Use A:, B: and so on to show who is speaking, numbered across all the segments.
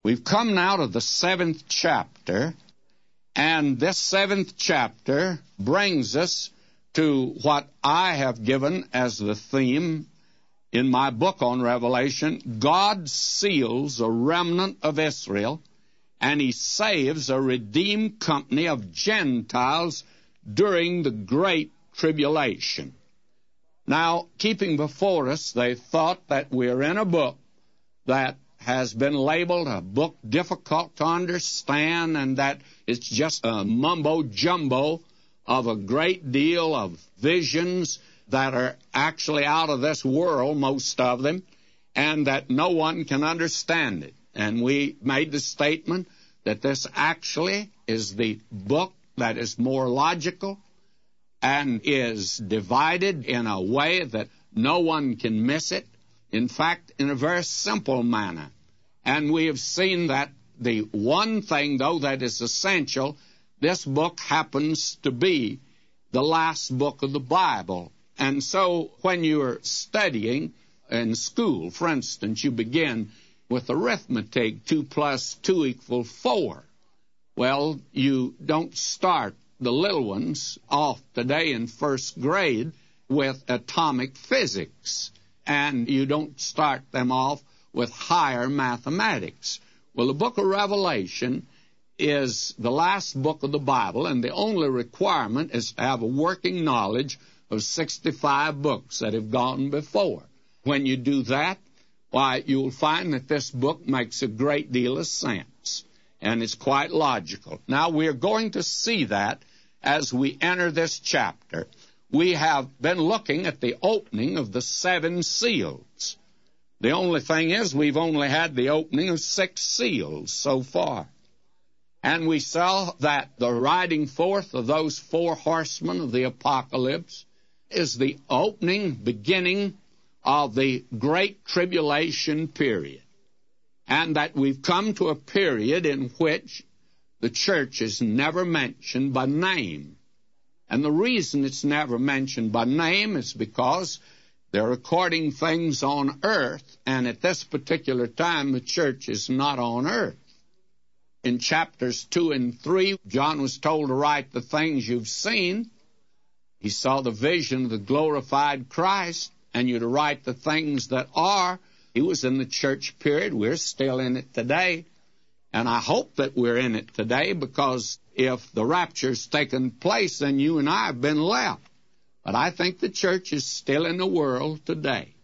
A: We've come now to the 7th chapter, and this 7th chapter brings us to what I have given as the theme in my book on Revelation. God seals a remnant of Israel, and He saves a redeemed company of Gentiles during the Great Tribulation. Now, keeping before us, they thought that we're in a book that has been labeled a book difficult to understand, and that it's just a mumbo-jumbo of a great deal of visions that are actually out of this world, most of them, and that no one can understand it. And we made the statement that this actually is the book that is more logical and is divided in a way that no one can miss it. In fact, in a very simple manner. And we have seen that the one thing, though, that is essential, this book happens to be the last book of the Bible. And so when you're studying in school, for instance, you begin with arithmetic, 2 plus 2 equals 4. Well, you don't start the little ones off today in first grade with atomic physics, and you don't start them off with higher mathematics. Well, the book of Revelation is the last book of the Bible, and the only requirement is to have a working knowledge of 65 books that have gone before. When you do that, why, you'll find that this book makes a great deal of sense, and it's quite logical. Now, we're going to see that as we enter this chapter. We have been looking at the opening of the 7 seals. The only thing is we've only had the opening of 6 seals so far. And we saw that the riding forth of those 4 horsemen of the apocalypse is the opening, beginning of the Great Tribulation period. And that we've come to a period in which the church is never mentioned by name. And the reason it's never mentioned by name is because they're recording things on earth, and at this particular time, the church is not on earth. In chapters 2 and 3, John was told to write the things you've seen. He saw the vision of the glorified Christ, and you're to write the things that are. He was in the church period. We're still in it today. And I hope that we're in it today, because if the rapture's taken place, then you and I have been left. But I think the church is still in the world today.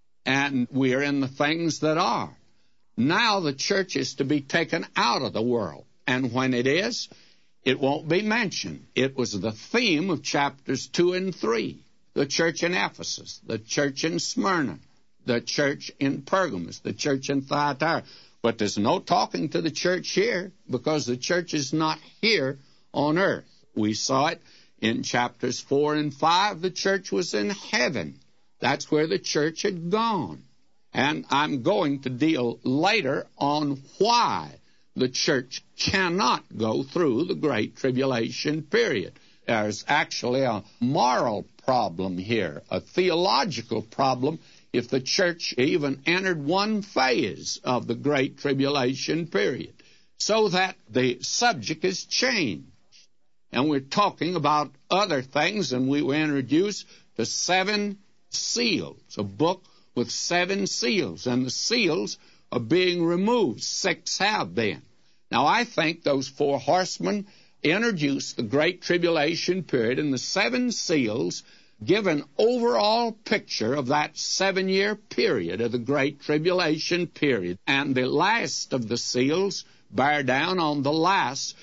A: And we're in the things that are. Now the church is to be taken out of the world. And when it is, it won't be mentioned. It was the theme of chapters 2 and 3. The church in Ephesus, the church in Smyrna, the church in Pergamos, the church in Thyatira. But there's no talking to the church here, because the church is not here on earth. We saw it in chapters 4 and 5. The church was in heaven. That's where the church had gone. And I'm going to deal later on why the church cannot go through the Great Tribulation period. There's actually a moral problem here, a theological problem, if the church even entered one phase of the Great Tribulation period. So that the subject is changed. And we're talking about other things, and we were introduced to 7 seals, a book with 7 seals, and the seals are being removed. 6 have been. Now, I think those 4 horsemen introduced the Great Tribulation period, and the 7 seals give an overall picture of that 7-year period of the Great Tribulation period. And the last of the seals bear down on the last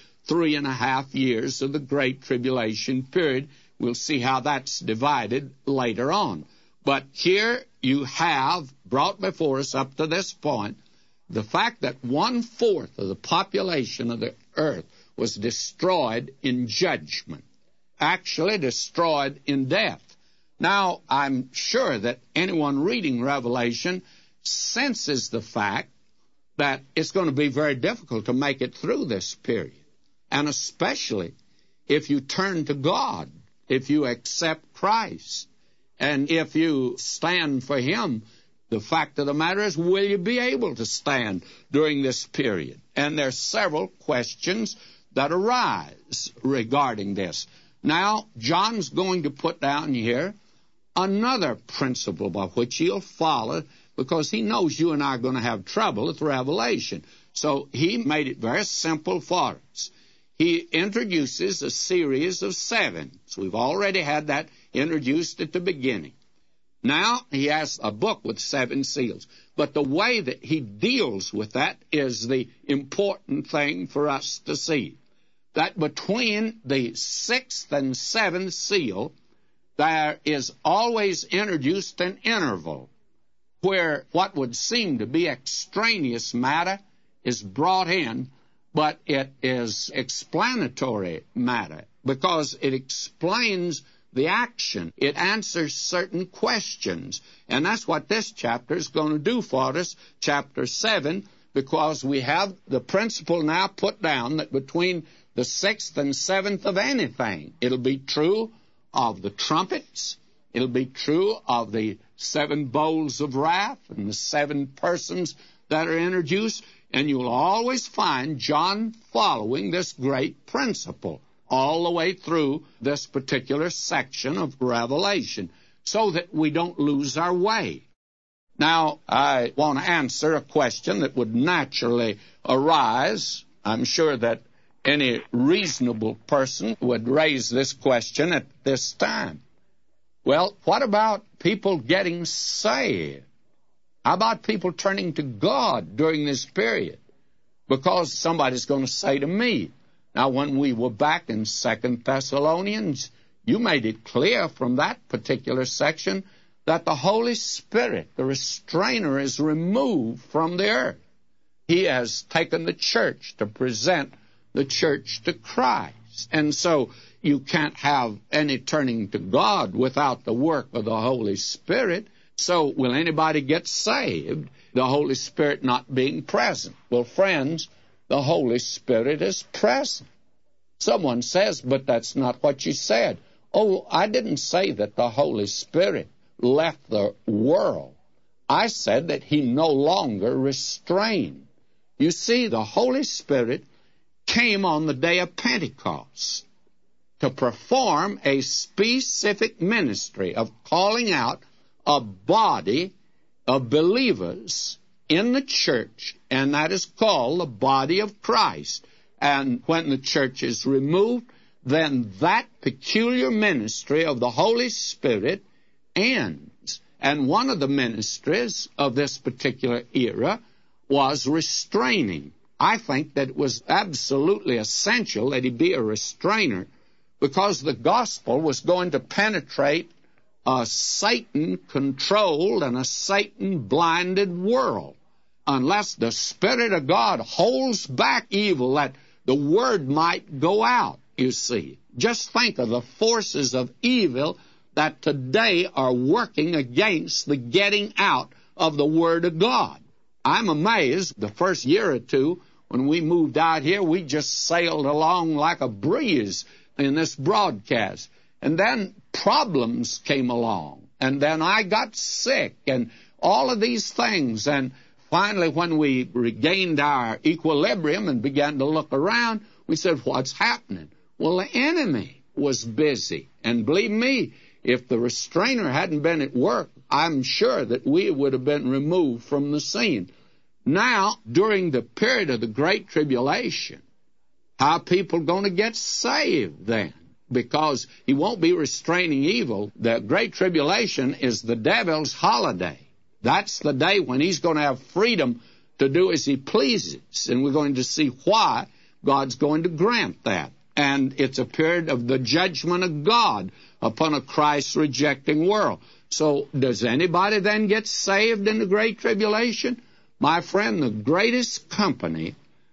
A: 3.5 years of the Great Tribulation period. We'll see how that's divided later on. But here you have brought before us up to this point the fact that 1/4 of the population of the earth was destroyed in judgment, actually destroyed in death. Now, I'm sure that anyone reading Revelation senses the fact that it's going to be very difficult to make it through this period. And especially if you turn to God, if you accept Christ, and if you stand for Him The fact of the matter is, will you be able to stand during this period? And there are several questions that arise regarding this. Now, John's going to put down here another principle by which he'll follow, because he knows you and I are going to have trouble with Revelation. So he made it very simple for us. He introduces a series of 7. So we've already had that introduced at the beginning. Now he has a book with 7 seals. But the way that he deals with that is the important thing for us to see. That between the 6th and 7th seal, there is always introduced an interval where what would seem to be extraneous matter is brought in, but it is explanatory matter because it explains the action. It answers certain questions. And that's what this chapter is going to do for us, chapter 7, because we have the principle now put down that between the 6th and 7th of anything, it'll be true of the trumpets, it'll be true of the 7 bowls of wrath and the 7 persons that are introduced, and you'll always find John following this great principle all the way through this particular section of Revelation, so that we don't lose our way. Now, I want to answer a question that would naturally arise. I'm sure that any reasonable person would raise this question at this time. Well, what about people getting saved? How about people turning to God during this period? Because somebody's going to say to me, now when we were back in 2 Thessalonians, you made it clear from that particular section that the Holy Spirit, the restrainer, is removed from the earth. He has taken the church to present the church to Christ. And so you can't have any turning to God without the work of the Holy Spirit. So will anybody get saved, the Holy Spirit not being present? Well, friends, the Holy Spirit is present. Someone says, but that's not what you said. Oh, I didn't say that the Holy Spirit left the world. I said that he no longer restrained. You see, the Holy Spirit came on the day of Pentecost to perform a specific ministry of calling out a body of believers in the church, and that is called the body of Christ. And when the church is removed, then that peculiar ministry of the Holy Spirit ends. And one of the ministries of this particular era was restraining. I think that it was absolutely essential that he be a restrainer, because the gospel was going to penetrate a Satan-controlled and a Satan-blinded world. Unless the Spirit of God holds back evil, that the word might go out, you see. Just think of the forces of evil that today are working against the getting out of the Word of God. I'm amazed, the first year or two, when we moved out here, we just sailed along like a breeze in this broadcast. And then problems came along. And then I got sick and all of these things. And finally, when we regained our equilibrium and began to look around, we said, what's happening? Well, the enemy was busy. And believe me, if the restrainer hadn't been at work, I'm sure that we would have been removed from the scene. Now, during the period of the Great Tribulation, how are people going to get saved then? Because he won't be restraining evil. The Great Tribulation is the devil's holiday. That's the day when he's going to have freedom to do as he pleases. And we're going to see why God's going to grant that. And it's a period of the judgment of God upon a Christ-rejecting world. So does anybody then get saved in the Great Tribulation? My friend, the greatest company,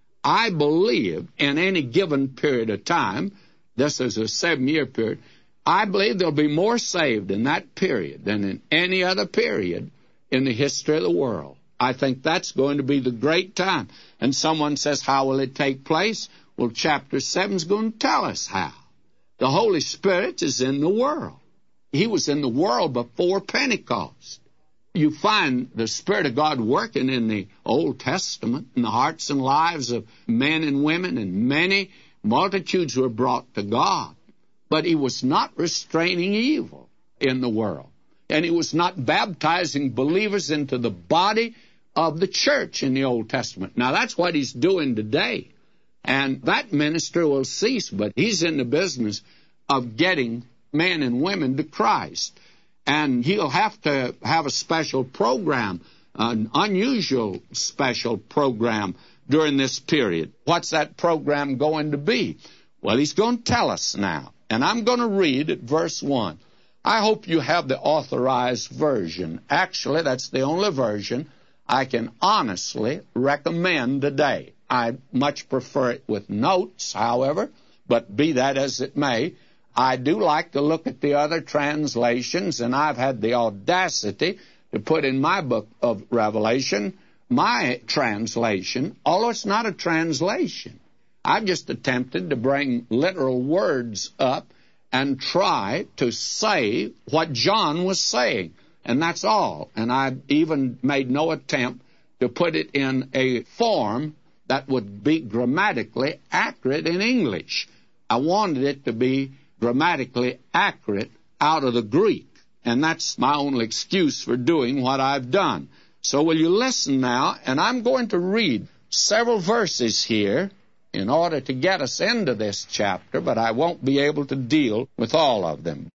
A: I believe, in any given period of time, this is a 7-year period, I believe there'll be more saved in that period than in any other period in the history of the world. I think that's going to be the great time. And someone says, how will it take place? Well, chapter 7 is going to tell us how. The Holy Spirit is in the world. He was in the world before Pentecost. You find the Spirit of God working in the Old Testament in the hearts and lives of men and women, and many multitudes were brought to God. But He was not restraining evil in the world. And He was not baptizing believers into the body of the church in the Old Testament. Now, that's what He's doing today. And that ministry will cease, but He's in the business of getting men and women to Christ. And He'll have to have a special program, an unusual special program during this period. What's that program going to be? Well, He's going to tell us now. And I'm going to read at verse 1. I hope you have the Authorized Version. Actually, that's the only version I can honestly recommend today. I much prefer it with notes, however, but be that as it may, I do like to look at the other translations, and I've had the audacity to put in my book of Revelation my translation, although it's not a translation. I've just attempted to bring literal words up and try to say what John was saying, and that's all. And I've even made no attempt to put it in a form that would be grammatically accurate in English. I wanted it to be grammatically accurate out of the Greek, and that's my only excuse for doing what I've done. So will you listen now, and I'm going to read several verses here in order to get us into this chapter, but I won't be able to deal with all of them.